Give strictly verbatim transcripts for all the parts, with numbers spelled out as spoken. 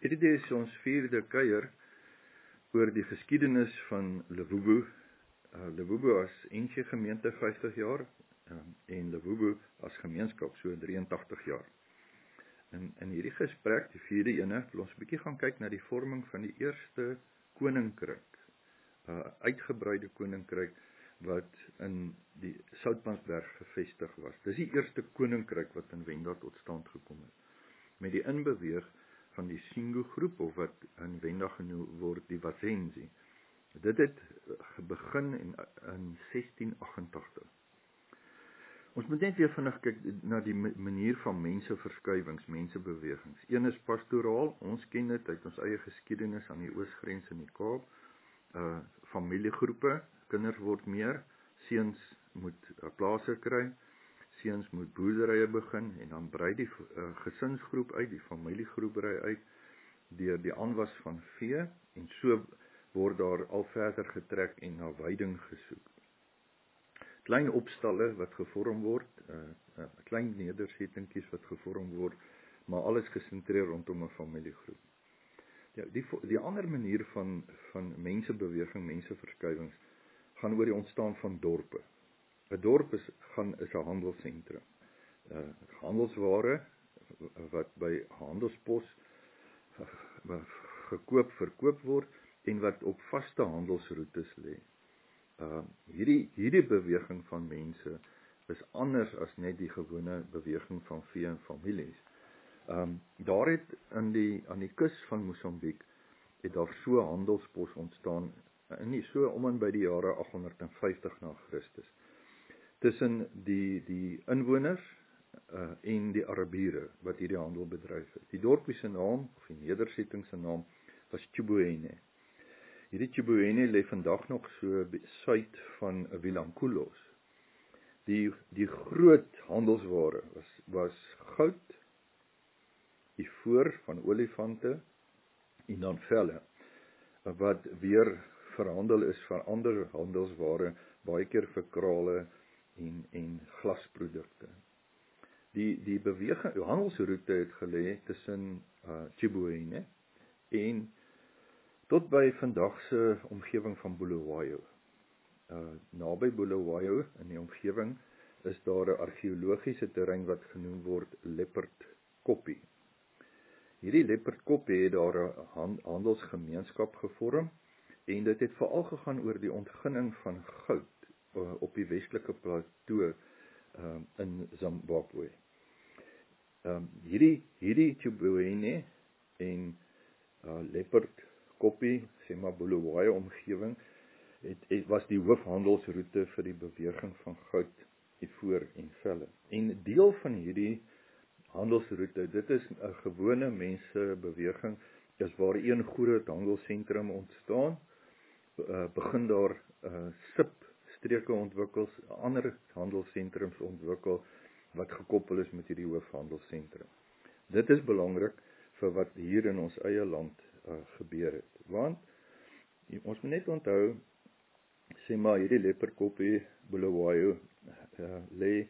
Hierdie is ons vierde kuier oor die geskiedenis van Levubu. Uh, Levubu as N G gemeente vyftig jaar uh, en Levubu as gemeenskap so drieëntagtig jaar. In, in hierdie gesprek, die vierde ene, wil ons 'n bietjie gaan kyk na die vorming van die eerste koninkryk, uh, uitgebreide koninkryk wat in die Soutpansberg gevestig was. Dis die eerste koninkryk wat in Wenda tot stand gekom het, met die inbeweeg van die Singu groep, of wat in Wenda genoem word die Wazenzi. Dit het begin in, in sestien agentagtig. Ons moet net weer vinnig kyk na die manier van menseverskywings, mensebewegings. Een is pastoraal, ons ken dit uit ons eie geskiedenis aan die oosgrens in die Kaap. Uh, familiegroepe, kinders word meer, seuns moet uh, plase kry, seuns moet boerderye begin, en dan brei die uh, gesinsgroep uit, die familiegroep brei uit, deur die aanwas van vee, en so word daar al verder getrek en na weiding gesoek. Klein opstalle wat gevorm word, uh, uh, klein nedersettingkies wat gevorm word, maar alles gesentreer rondom 'n familiegroep. Ja, die, die ander manier van, van mensebeweging, menseverskywings, gaan oor die ontstaan van dorpe. 'n Dorp is, gaan, is 'n handelsentrum. Uh, handelsware wat by handelspos uh, gekoop, verkoop word, en wat op vaste handelsroetes lê. Uh, hierdie, hierdie beweging van mense is anders as net die gewone beweging van vee en families. Um, daar het in die, aan die kus van Mosambiek, het daar so handelspos ontstaan, en nie so om en by die jare agt honderd vyftig na Christus, tussen die, die inwoners uh, en die Arabiere, wat hierdie handel bedryf het. Die dorpie se naam, of die nedersetting se naam, was Chibuene. Hierdie Chibuene lê vandag nog so suid van Vilankulos. Die, die groot handelsware was, was goud, ivoor van olifante, en dan velle, wat weer verhandel is van ander handelsware, baie keer vir krale en, en glasprodukte. Die, die beweging, die handelsroute het gelê tussen uh, Chibuene en tot by vandagse omgewing van Bulawayo. Uh, naby Bulawayo, in die omgewing, is daar 'n argeologiese terrein wat genoem word Leopard Koppie. Hierdie Leopard Koppie het daar 'n hand, handelsgemeenskap gevorm, en dit het veral gegaan oor die ontginning van goud uh, op die westelike plateau uh, in Zimbabwe. Um, hierdie, hierdie Chibuene en uh, Leopard Koppie, sê maar Bulawayo omgewing, het, het was die hoofhandelsroete vir die beweging van goud, ivoor en velle. En deel van hierdie handelsroete, dit is 'n gewone mensebeweging, is waar een groot handelsentrum ontstaan, uh, begin daar uh, substreke ontwikkel, ander handelssentrums ontwikkel, wat gekoppel is met hierdie hoofhandelsentrum. Dit is belangrik vir wat hier in ons eie land uh, gebeur het. Want, ons moet net onthou, sê maar hierdie Leopard Koppie, Bulawayo, uh, lê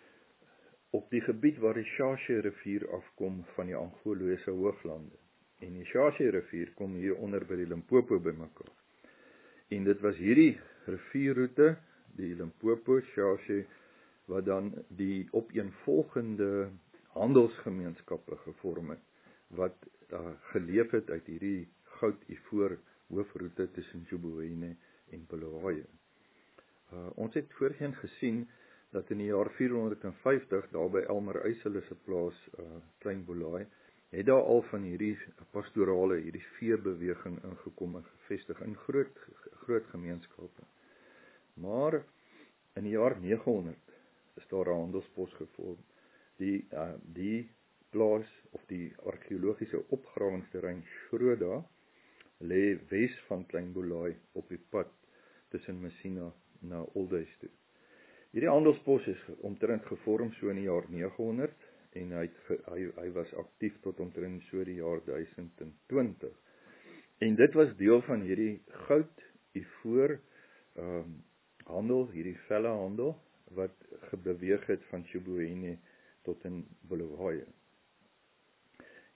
op die gebied waar die Shashe rivier afkom van die Angolose hooglande. En die Shashe rivier kom hier onder by die Limpopo bymekaar. En dit was hierdie rivierroute, die Limpopo, Shashe, wat dan die opeenvolgende handelsgemeenskappe gevorm het, wat uh, geleef het uit hierdie goud-ivoor hoofroete tussen Chibuene en Bulawayo. Uh, ons het voorheen gesien dat in die jaar vierhonderd vyftig, daar by Elmer Eisele se plaas, uh, Klein Boelaai, het daar al van hierdie pastorale, hierdie veebeweging ingekom en gevestig in groot, groot gemeenskappe. Maar in die jaar nege honderd is daar 'n handelspos gevorm. Die, uh, die plaas, of die argeologiese opgrawingsterrein Schroeda, lê wes van Klein Boelaai op die pad tussen Messina na Oldhuis toe. Hierdie handelspos is omtrent gevorm so in die jaar nege honderd, en hy, het, hy, hy was aktief tot omtrent so die jaar duisend twintig. En dit was deel van hierdie goud, ivoor, um, handel, hierdie velle handel, wat gebeweeg het van Chibuene tot in Bulawayo.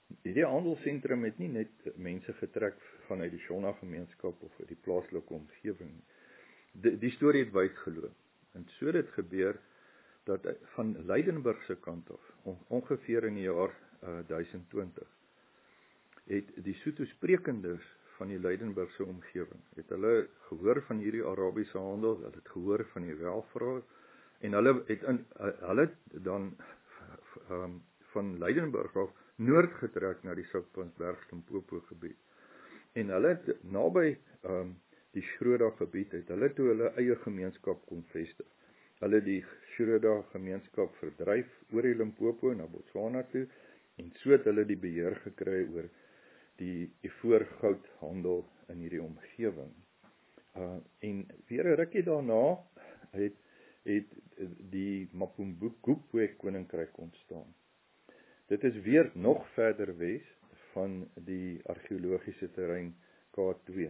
Hierdie handelsentrum het nie net mense getrek vanuit die Shona gemeenskap of uit die plaaslike omgewing. Die, die storie het wyd geloop. En so dit gebeur dat van Lydenburg se kant af, on, ongeveer in die jaar uh, duisend twintig, het die Sotho sprekendes van die Lydenburgse omgewing, het hulle gehoor van hierdie Arabiese handel, hulle het gehoor van die welvraag, en hulle het, in, hulle het dan um, van Lydenburg af noord getrek na die Soutpansberg-Limpopo gebied. En hulle het naby um, die Schroeda gebied, het hulle toe hulle eie gemeenskap kon vestig. Hulle die Schroeda gemeenskap verdryf oor die Limpopo na Botswana toe, en so het hulle die beheer gekry oor die ivoorgoudhandel in hierdie omgewing. Uh, en weer 'n rukkie daarna het, het die Mapumbukwe koninkryk ontstaan. Dit is weer nog verder wes van die argeologiese terrein K twee.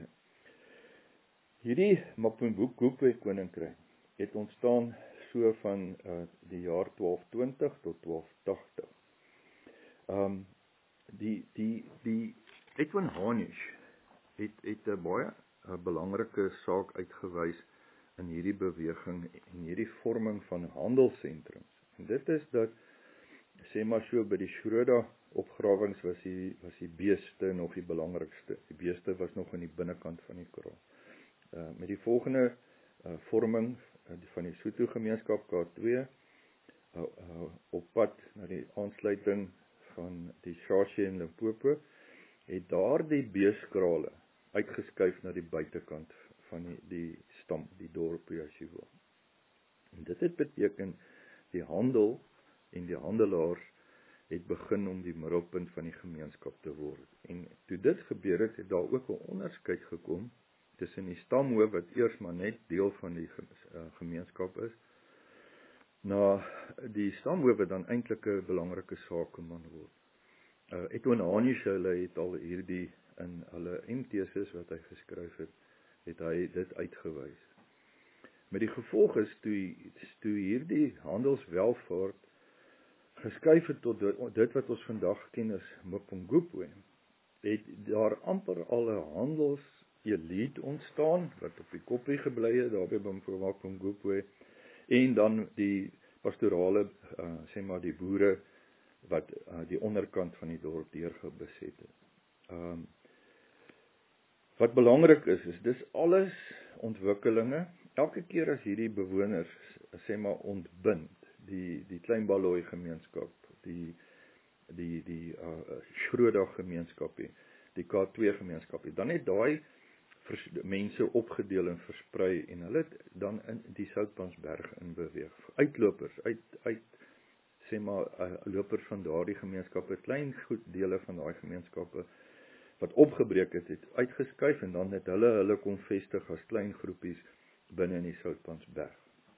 Hierdie Mapumbukwe koninkryk het ontstaan so van uh, die jaar twaalf twintig tot twaalf tagtig. Um, die die die Edwin Hanisch het het 'n baie uh, belangrike saak uitgewys in hierdie beweging en hierdie vorming van handelssentrums. En dit is dat, sê maar so, by die Schroeda opgrawings was die was die beeste nog die belangrikste. Die beeste was nog in die binnekant van die kraal. Uh, met die volgende uh, vorming uh, van die Sotho gemeenskap K twee uh, uh, op pad na die aansluiting van die Shashe en Limpopo, het daar die beeskrale uitgeskuif na die buitekant van die, die stam, die dorp as jy wil. En dit het beteken die handel en die handelaars het begin om die middelpunt van die gemeenskap te word. En toe dit gebeur het, het daar ook 'n onderskeid gekom tussen die stamhoof wat eers maar net deel van die gemeenskap is, na die stamhoof wat dan eintlik 'n belangrike sakeman word. Uh, Edwin Hanisch, hulle het al hierdie in hulle M-teses wat hy geskryf het, het hy dit uitgewys. Met die gevolg is toe, toe hierdie handelswelvaart geskuif het tot dit, dit wat ons vandag ken as Mapungubwe, het daar amper al 'n handelselite ontstaan wat op die koppie gebly het daarby by Mapungubwe, en dan die pastorale, uh, sê maar die boere wat uh, die onderkant van die dorp deurgebeset het. Um, wat belangrik is, is dis alles ontwikkelinge. Elke keer as hierdie bewoners, sê maar, ontbind, die die Klein Baloyi gemeenskap, die die die uh, Schroeda gemeenskap, die K twee gemeenskap, dan het daai mense opgedeel en versprei en hulle het dan in die Soutpansberg in beweeg. Uitlopers, uit uit sê maar uh, lopers van daardie gemeenskappe, klein goed dele van daai gemeenskappe wat opgebreek het, het uitgeskuif en dan het hulle hulle kon vestig as klein groepies binne in die Soutpansberg.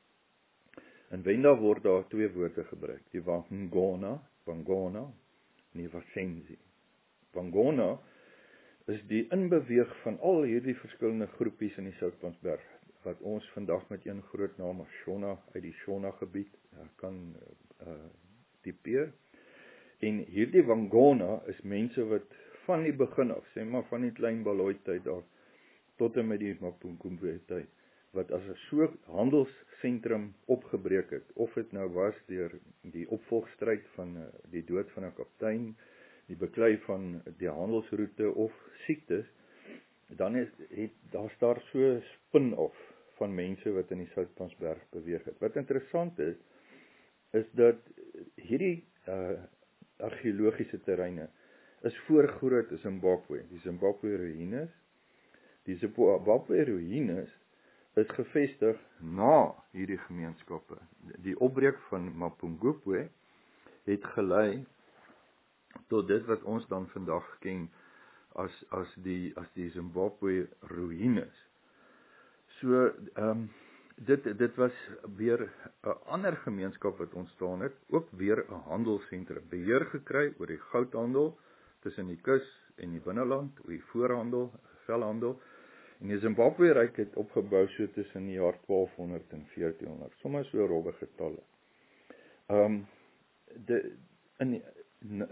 In Wenda word daar twee woorde gebruik, die Wangona, Wangona en die Wasenzi. Wangona is die inbeweeg van al hierdie verskillende groepies in die Soutpansberg, wat ons vandag met een groot naam as Shona, uit die Shona gebied, ja, kan uh, typeer. En hierdie Wangona is mense wat van die begin af, sê maar van die Klein Baloyi tyd af, tot en met die Mapungubwe tyd, wat as 'n soort handelssentrum opgebreek het, of dit nou was deur die opvolgstryd van uh, die dood van 'n kaptein, die beklei van die handelsroete of siektes, dan is het daar's daar so spin-off van mense wat in die Soutpansberg beweeg het. Wat interessant is, is dat hierdie uh, argeologiese terreine is voor groot Zimbabwe, die Zimbabwe ruïnes. Die Zimbabwe ruïnes is gevestig na hierdie gemeenskappe. Die opbreek van Mapungubwe het gelei tot dit wat ons dan vandag ken as as die as die Zimbabwe ruïnes. So ehm um, dit dit was weer 'n ander gemeenskap wat ontstaan het, ook weer 'n handelsentrum, beheer gekry oor die goudhandel tussen die kus en die binneland, oor die voorhandel, velhandel. En die Zimbabwe ryk het opgebou so tussen die jaar twaalf honderd en veertien honderd, sommer so robbe getalle. Ehm um, de in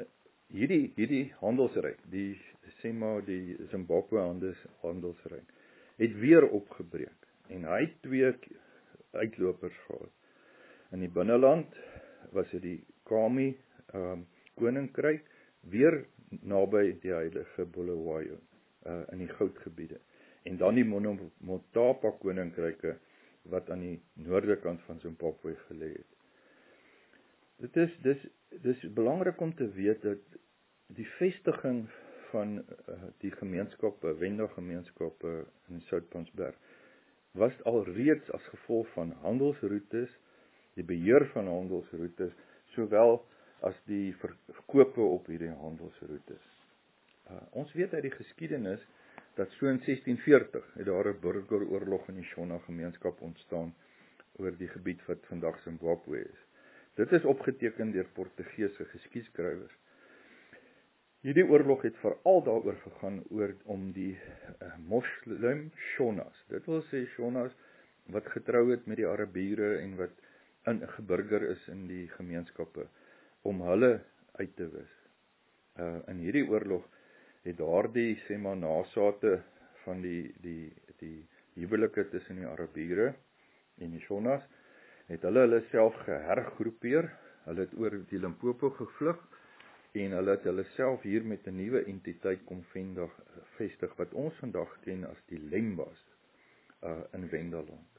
hierdie hierdie handelsryk, die sê maar die Zimbabwe handels, handelsryk, het weer opgebreek en hy het twee uitlopers gehad. In die binneland was dit die Kami um, koninkryk, weer naby die heilige Bulawayo uh, in die goudgebiede. En dan die Monomotapa koninkryke wat aan die noorde kant van Zimbabwe gelê het. Dit is dis dis belangrik om te weet dat die vestiging van uh, die gemeenskappe, Wenda gemeenskappe in Soutpansberg was alreeds as gevolg van handelsroetes, die beheer van handelsroetes, sowel as die verkope op hierdie handelsroetes. Uh, ons weet uit die geskiedenis dat so in sestien veertig het daar 'n burgeroorlog in die Shona gemeenskap ontstaan oor die gebied wat vandag Zimbabwe is. Dit is opgeteken deur Portugese geskiedskrywers. Hierdie oorlog het veral daaroor gegaan oor om die uh, moslim Shonas. Dit wil sê Shonas wat getrou het met die Arabiere en wat ingeburger is in die gemeenskappe, om hulle uit te wis. Uh, in hierdie oorlog het daardie sê maar nasate van die die die huwelike tussen die Arabiere en die Shonas, het hulle hulle self gehergroepeer. Hulle het oor die Limpopo gevlug en hulle het hulle self hier met 'n nuwe entiteit kom vendig, vestig wat ons vandag ken as die Lembas uh, in Wendaland.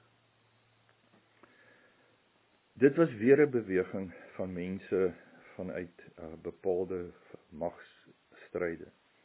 Dit was weer 'n beweging van mense vanuit uh, bepaalde magsstryde.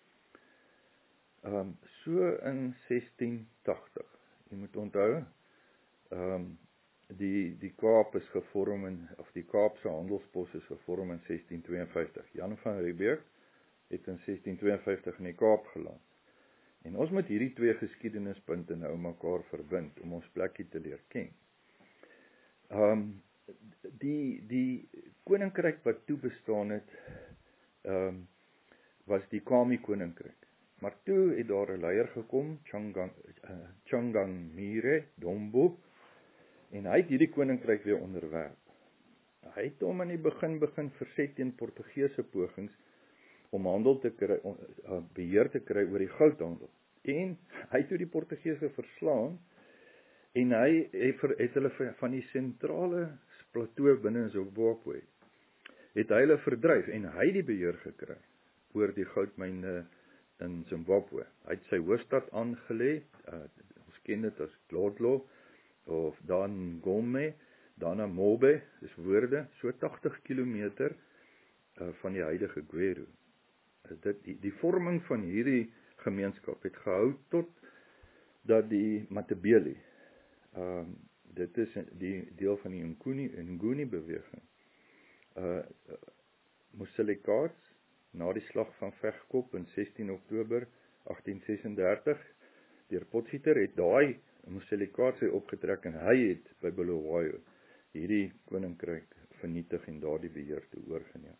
Um, so in sestien tagtig, jy moet onthou, um, die die Kaap is gevorm in, of die Kaapse handelspos is gevorm in sestien tweeënvyftig. Jan van Riebeeck het in sestien tweeënvyftig in die Kaap geland. En ons moet hierdie twee geskiedenispunte nou mekaar verbind om ons plekkie te leer ken. Um, die die koninkryk wat toe bestaan het, um, was die Kami koninkryk. Maar toe het daar 'n leier gekom, Changang, uh, Changamire Dombo, en hy het hierdie koninkryk weer onderwerp. Hy het hom in die begin begin verset teen Portugese pogings om handel te kry, uh, beheer te kry oor die goudhandel. En hy het toe die Portugese verslaan en hy het, het hulle van die sentrale plateau binne in Zimbabwe het hy hulle verdryf en hy het die beheer gekry oor die goudmyne in Zimbabwe. Hy het sy hoofstad aangelê, uh, ons ken dit as Dlodlo of dan Gome, dan Mobe, dis woorde, so tagtig kilometer uh, van die huidige Gweru. Dit die, die vorming van hierdie gemeenskap het gehou tot dat die Matabele, um, dit is die deel van die Nguni, Nguni beweging, uh, Moselekats, na die slag van Vegkop in sestien Oktober agtien sesendertig, deur Potgieter het daai Moselekats opgetrek en hy het by Bulawayo hierdie koninkryk vernietig en daardie beheer te oorgeneem.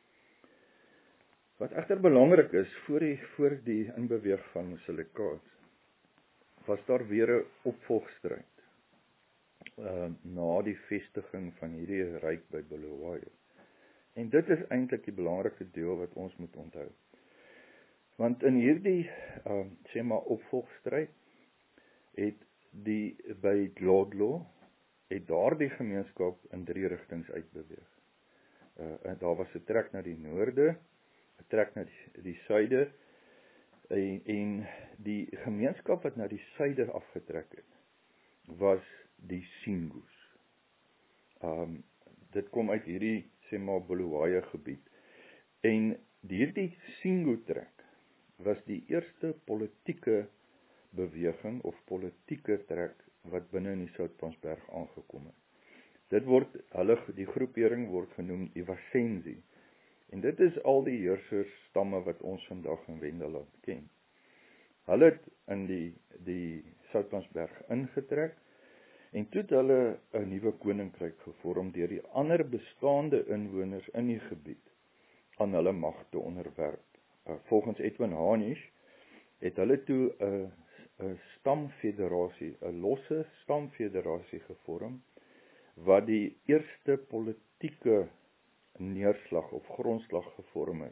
Wat egter belangrik is, voor die, voor die inbeweeg van Moselekats, was daar weer 'n opvolgstryd uh, na die vestiging van hierdie ryk by Bulawayo. En dit is eintlik die belangrike deel wat ons moet onthou. Want in hierdie uh, sê maar opvolgstryd het die by Dlodlo het daardie gemeenskap in drie rigtings uitbeweeg. Uh, en daar was 'n trek na die noorde, 'n trek na die, die suide en, en die gemeenskap wat na die suide afgetrek het was die Singus. Um, dit kom uit hierdie sê maar Bulawayo gebied. En hierdie Singu trek was die eerste politieke beweging of politieke trek wat binne in die Soutpansberg aangekom het. Dit word, hulle, die groepering word genoem Iwasenzi. En dit is al die heersers stamme wat ons vandag in Wendaland ken. Hulle het in die, die Soutpansberg ingetrek en toe het hulle 'n nuwe koninkryk gevorm deur die ander bestaande inwoners in die gebied aan hulle mag te onderwerp. Uh, volgens Edwin Hanisch het hulle toe 'n 'n stamfederasie, 'n losse stamfederasie gevorm wat die eerste politieke neerslag of grondslag gevorm het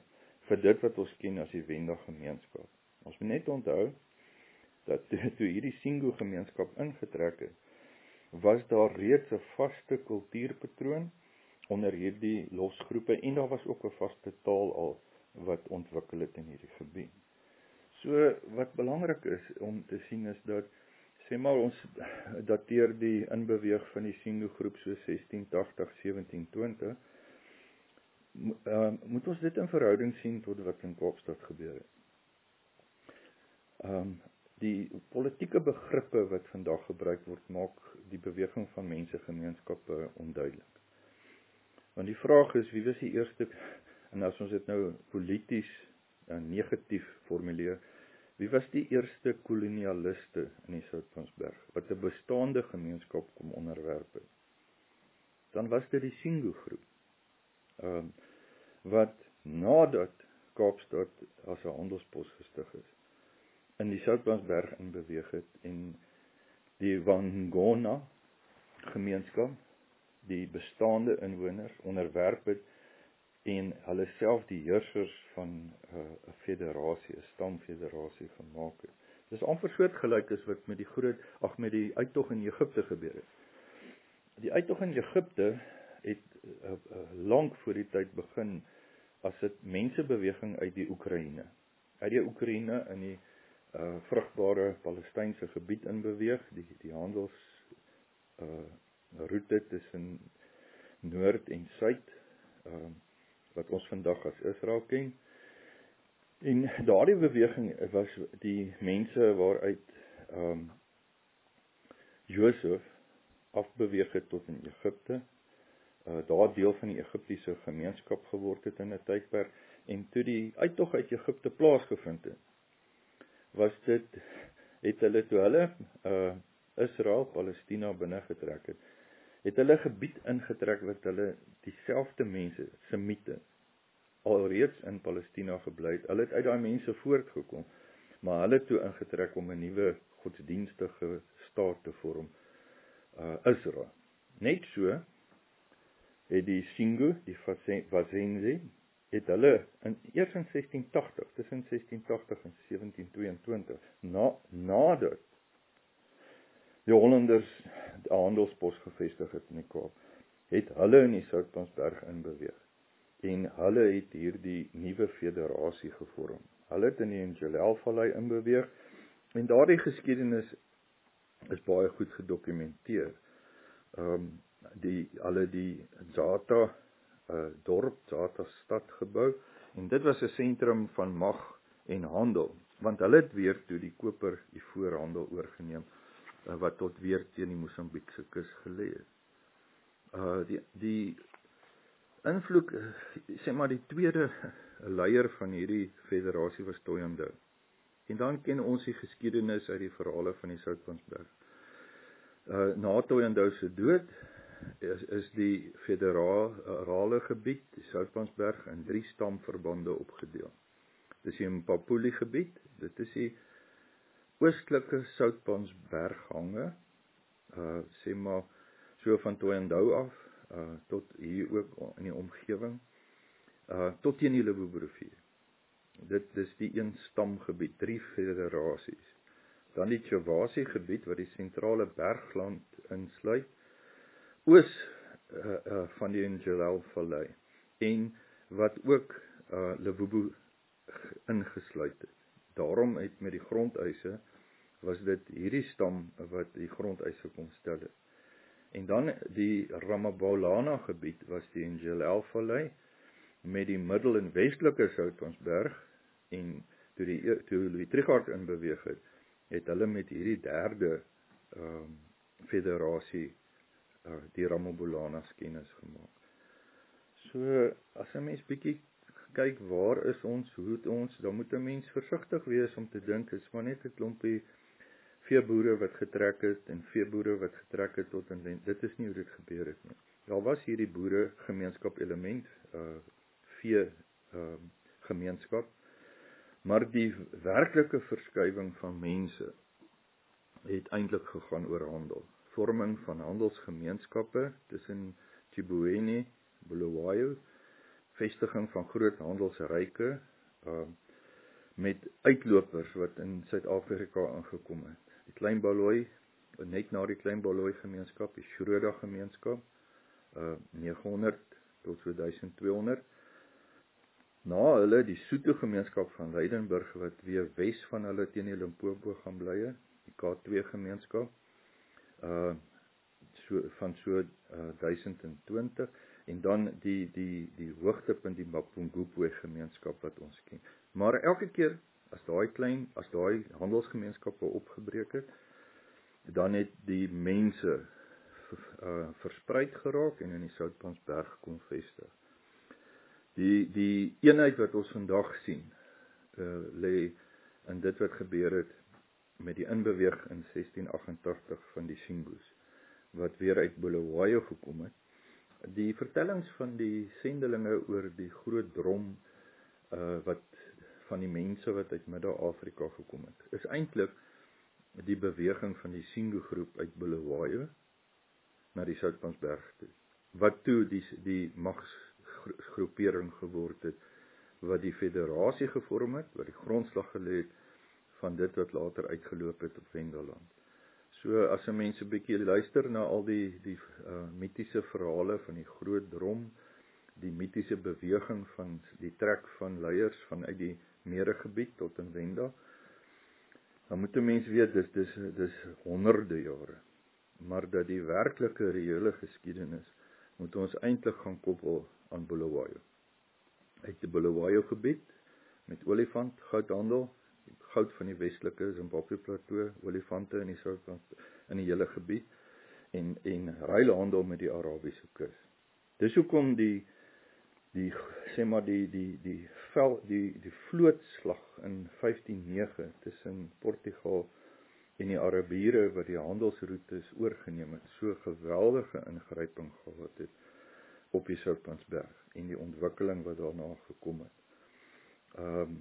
vir dit wat ons ken as die Wenda gemeenskap. Ons moet net onthou, dat toe hierdie Singu gemeenskap ingetrek het, was daar reeds 'n vaste kultuurpatroon onder hierdie losgroepe, en daar was ook 'n vaste taal al wat ontwikkel het in hierdie gebied. So, wat belangrik is om te sien is dat, sê maar ons dateer die inbeweeg van die Singu groep so sestien tagtig, sewentien twintig, uh, moet ons dit in verhouding sien tot wat in Kaapstad gebeur het. Um, die politieke begrippe wat vandag gebruik word, maak die beweging van mense gemeenskappe onduidelik. Want die vraag is, wie was die eerste, en as ons dit nou polities uh, negatief formuleer, wie was die eerste kolonialiste in die Soutpansberg, wat 'n bestaande gemeenskap kom onderwerp het? Dan was dit die Singu groep, um, wat nadat Kaapstad as 'n handelspos gestig is, in die Soutpansberg inbeweeg het, en die Wangona gemeenskap, die bestaande inwoners onderwerp het, en hulle self die heersers van 'n uh, federasie, 'n stamfederasie gemaak het. Dis amper soortgelyk as wat met die groot, ag met die uittog in Egipte gebeur het. Die uittog in Egipte het uh, uh, lank voor die tyd begin as 'n mensebeweging uit die Oekraïne. Uit die Oekraïne in die uh, vrugbare Palestynse gebied inbeweeg, die die handels uh, roete tussen Noord en Suid, uh, wat ons vandag as Israel ken. En daardie beweging was die mense waaruit um, Josef afbeweeg het tot in Egipte, uh, daar deel van die Egiptiese gemeenskap geword het in 'n tydperk, en toe die uittog uit Egipte plaasgevind het, was dit, het hulle toe hulle uh, Israel, Palestina binnengetrek het, het hulle gebied ingetrek wat hulle dieselfde mense, Semite, alreeds in Palestina gebly het. Hulle het uit daai mense voortgekom, maar hulle het toe ingetrek om 'n nuwe godsdienstige staat te vorm, uh, Israel. Net so het die Singu, die Vasenzi, het hulle in eers in sestien tagtig, tussen sestien tagtig en sewentien tweeëntwintig, na, nadat die Hollanders die handelspos gevestig het in die Kaap, het hulle in die Soutpansberg inbeweeg. En hulle het hierdie nuwe federasie gevorm. Hulle het in die Njelel-vallei inbeweeg, en daardie geskiedenis is baie goed gedokumenteer. Um, die, hulle die Zata uh, dorp, Zata stad gebou, en dit was 'n sentrum van mag en handel, want hulle het weer toe die koper, die voorhandel oorgeneem, uh, wat tot weer teen die Mosambiekse kus gelê het. Uh, die, die invloed, sê maar die tweede leier van hierdie federasie was Thohoyandou. En dan ken ons die geskiedenis uit die verhale van die Soutpansberg. Uh, na Thohoyandou se dood is, is die federale gebied, die Soutpansberg, in drie stamverbande opgedeel. Dis die Mpapuli gebied, dit is die oostelike Soutpansberghange, uh, sê maar so van Thohoyandou af, Uh, tot hier ook in die omgewing, uh, tot teen die Leboebu rivier. Dit is die een stamgebied, drie federasies. Dan die Tshavasi gebied, wat die sentrale bergland insluit, oos uh, uh, van die Njelel-vallei, en wat ook uh, Leboebu ingesluit het. Daarom het met die grondeise, was dit hierdie stam wat die grondeise kon stel het. En dan die Ramabolana gebied was die Njelel-vallei met die middel- en westelike Soutpansberg, en toe die toe Louis Trichardt inbeweeg het, het hulle met hierdie derde um, federasie uh, die Ramabolana's kennis gemaak. So, as 'n mens bietjie kyk, waar is ons, hoe het ons, dan moet 'n mens versigtig wees om te dink, is maar net 'n klompie veeboere wat getrek het, en veeboere wat getrek het tot in Lent. Dit is nie hoe dit gebeur het nie. Daar was hierdie boere gemeenskap element, uh, vee uh, gemeenskap, maar die werklike verskuiwing van mense het eintlik gegaan oor handel. Vorming van handelsgemeenskappe tussen Chibueni, Bulawayo, vestiging van groot handelsryke, uh, met uitlopers wat in Suid-Afrika aangekom het. Die Klein Baloyi, net na die Klein Baloyi gemeenskap, die Schroeda gemeenskap, uh, negenhonderd tot so duisend tweehonderd. Na hulle die Sotho gemeenskap van Lydenburg, wat weer wes van hulle teen die Limpopo gaan bly, die K twee gemeenskap, uh, so, van so uh, duisend twintig, en dan die, die, die hoogtepunt, die Mapungubwe gemeenskap wat ons ken. Maar elke keer, as daai klein, as daai handelsgemeenskappe opgebreek het, dan het die mense uh, verspreid geraak en in die Soutpansberg kom vestig. Die, die eenheid wat ons vandag sien, uh, lê in dit wat gebeur het met die inbeweeg in sestien agt-en-tagtig van die Shingus, wat weer uit Bulawayo gekom het. Die vertellings van die sendelinge oor die groot drom uh, wat van die mense wat uit Midde-Afrika gekom het, is eintlik die beweging van die Shingu groep uit Bulawayo na die Soutpansberg toe, wat toe die, die magsgroepering geword het, wat die federasie gevorm het, wat die grondslag gelê het van dit wat later uitgeloop het op Vendaland. So as 'n mens 'n bietjie luister na al die, die uh, mitiese verhale van die groot drom, die mitiese beweging van die trek van leiers vanuit die Meregebied tot in Venda, dan moet 'n mens weet, dis, dis, dis honderde jare. Maar dat die werklike reële geskiedenis moet ons eintlik gaan koppel aan Bulawayo. Uit die Bulawayo gebied, met olifant, goudhandel, goud van die westelike Zimbabwe plateau, olifante in die Soutpans, in die hele gebied, en, en ruilhandel met die Arabiese kus. Dis hoekom die, die, sê maar die, die, die, vel, die, die vlootslag in vyftien nege tussen Portugal en die Arabiere wat die handelsroutes oorgeneem het, so geweldige ingryping gehad het op die Soutpansberg en die ontwikkeling wat daarna gekom het. Um,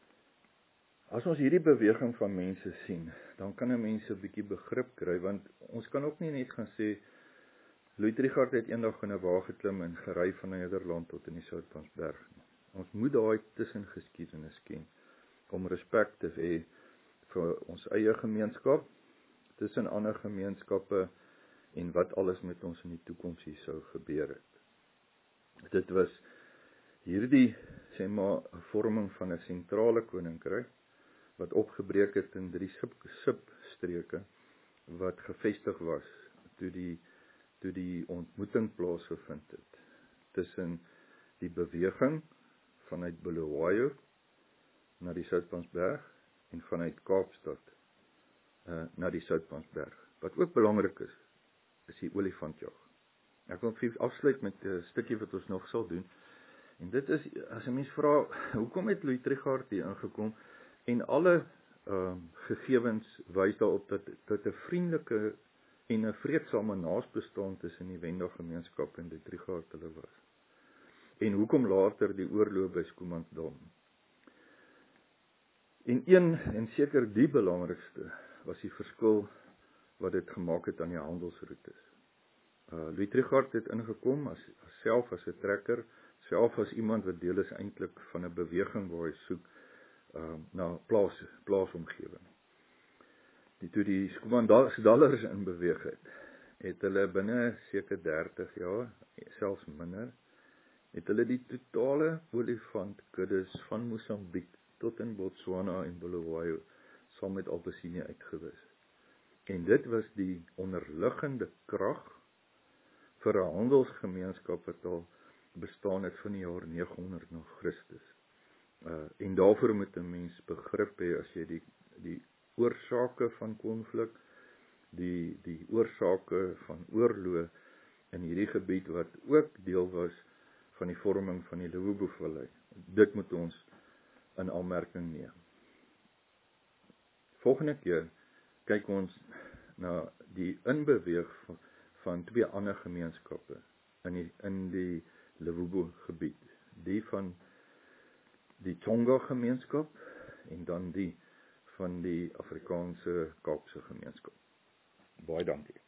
as ons hierdie beweging van mense sien, dan kan 'n mens 'n bietjie begrip kry, want ons kan ook nie net gaan sê, Louis Trichardt het eendag in 'n wa geklim en gery van Nederland tot in die Soutpansberg. Ons moet daai tussengeskiedenis ken, om respek te hê vir ons eie gemeenskap, tussen ander gemeenskappe, en wat alles met ons in die toekoms hier sou gebeur het. Dit was hierdie, sê maar, vorming van 'n sentrale koninkryk, wat opgebreek het in drie substreke, wat gevestig was, toe die, toe die ontmoeting plaasgevind het, tussen die beweging, vanuit Bulawayo, na die Soutpansberg, en vanuit Kaapstad, uh, na die Soutpansberg. Wat ook belangrik is, is die olifantjag. Ek wil afsluit met 'n stukkie wat ons nog sal doen, en dit is, as 'n mens vra, hoekom het Louis Trichardt hier ingekom, en alle uh, gegevens wys daarop dat dit 'n vriendelike en 'n vreedsame naasbestaan tussen die Venda gemeenskap en die Trichardt hulle was. En hoekom later die oorlog by Schoemansdam. En een, en seker die belangrikste, was die verskil wat dit gemaak het aan die handelsroutes. Uh, Louis Trichardt het ingekom, as, as self as 'n trekker, self as iemand wat deel is eintlik van 'n beweging waar hy soek, Uh, na plaas, plaasomgewing. Die, toe die Schoemandallers in beweeg het, het hulle binne seker dertig jaar, selfs minder, het hulle die totale olifantkuddes van Mosambiek tot in Botswana en Bulawayo saam met Albasinie uitgewis. En dit was die onderliggende krag vir 'n handelsgemeenskap wat al bestaan het van die jaar negenhonderd na Christus. Uh, en daarvoor moet 'n mens begrip hê as jy die, die oorsake van konflik, die, die oorsake van oorlog in hierdie gebied wat ook deel was van die vorming van die Limpopo-vallei. Dit moet ons in aanmerking neem. Volgende keer kyk ons na die inbeweeg van, van twee ander gemeenskappe in die, in die Limpopo gebied. Die van die Tsonga gemeenskap en dan die van die Afrikaanse Kaapse gemeenskap. Baie dankie.